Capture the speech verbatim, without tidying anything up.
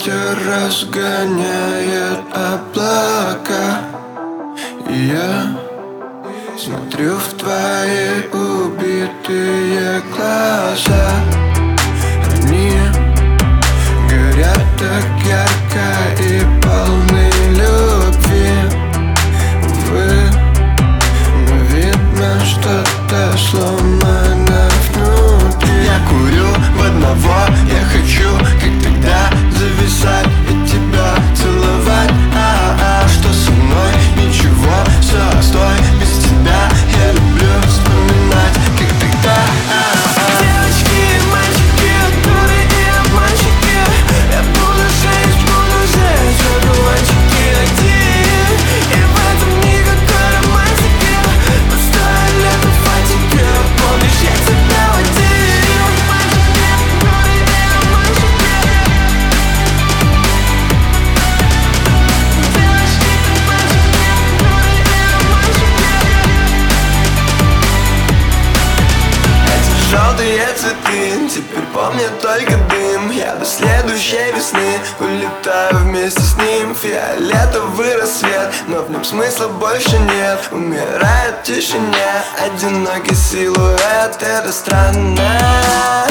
Ветер разгоняет облака, и я смотрю в твои убитые глаза. Они горят так ярко и полны любви. Увы, но видно, что-то сломано внутри. Я курю в одного, я хочу, как тогда, зависать и тебя целовать. А-а, что со мной? Ничего, все, стой, без тебя я люблю вспоминать, как тогда. А-а. Девочки и мальчики, дуры и обманщики, я буду жить, буду жить в одуванчике один. И в этом никакой романтики, пустое лето фантики. Помнишь, я тебя водил? Мальчики, дуры и обманщики. Девочки и мальчики, дуры и обманщики. Эти желтые цветы теперь помнят только дым. Я до следующей весны улетаю вместе с ним. Фиолетовый рассвет, но в нем смысла больше нет. Умирает в тишине одинокий силуэт. Это странно.